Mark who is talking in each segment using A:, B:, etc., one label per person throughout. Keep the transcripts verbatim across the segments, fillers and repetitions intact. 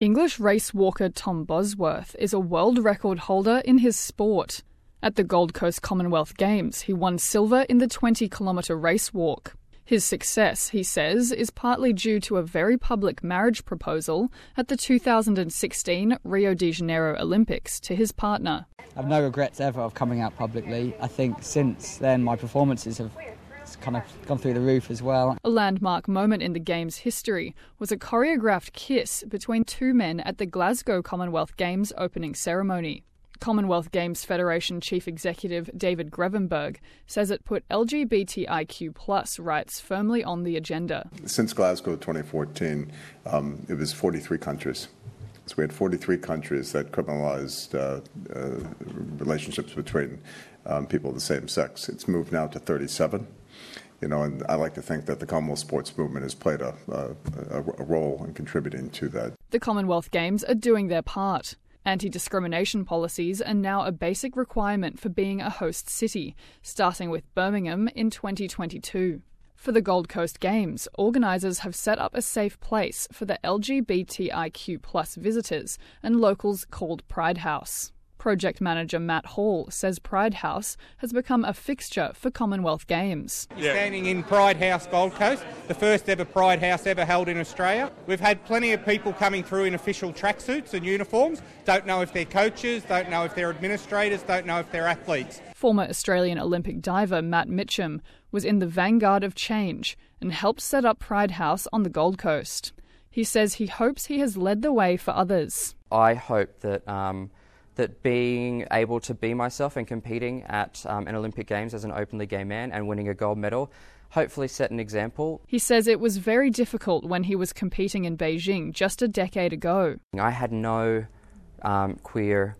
A: English race walker Tom Bosworth is a world record holder in his sport. At the Gold Coast Commonwealth Games, he won silver in the twenty kilometre race walk. His success, he says, is partly due to a very public marriage proposal at the two thousand sixteen Rio de Janeiro Olympics to his partner.
B: I've no regrets ever of coming out publicly. I think since then my performances have kind of gone through the roof as well.
A: A landmark moment in the Games' history was a choreographed kiss between two men at the Glasgow Commonwealth Games opening ceremony. Commonwealth Games Federation Chief Executive David Grevenberg says it put L G B T I Q plus rights firmly on the agenda.
C: Since Glasgow twenty fourteen, um, it was forty-three countries. So we had forty-three countries that criminalized uh, uh, relationships between um, people of the same sex. It's moved now to thirty-seven. You know, and I like to think that the Commonwealth sports movement has played a, a, a role in contributing to that.
A: The Commonwealth Games are doing their part. Anti-discrimination policies are now a basic requirement for being a host city, starting with Birmingham in twenty twenty-two. For the Gold Coast Games, organisers have set up a safe place for the L G B T I Q plus visitors and locals called Pride House. Project manager Matt Hall says Pride House has become a fixture for Commonwealth Games.
D: You're standing in Pride House, Gold Coast, the first ever Pride House ever held in Australia. We've had plenty of people coming through in official tracksuits and uniforms, don't know if they're coaches, don't know if they're administrators, don't know if they're athletes.
A: Former Australian Olympic diver Matt Mitchum was in the vanguard of change and helped set up Pride House on the Gold Coast. He says he hopes he has led the way for others.
E: I hope that um, that being able to be myself and competing at um, an Olympic Games as an openly gay man and winning a gold medal hopefully set an example.
A: He says it was very difficult when he was competing in Beijing just a decade ago.
E: I had no um, queer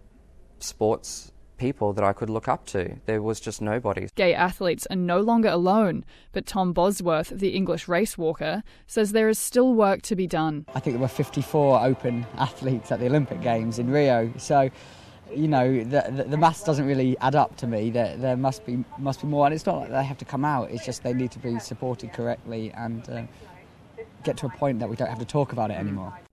E: sports people that I could look up to. There was just nobody.
A: Gay athletes are no longer alone, but Tom Bosworth, the English race walker, says there is still work to be done.
B: I think there were fifty-four open athletes at the Olympic Games in Rio, so you know the, the, the maths doesn't really add up to me. There, there must be must be more, and it's not like they have to come out. It's just they need to be supported correctly and uh, get to a point that we don't have to talk about it anymore.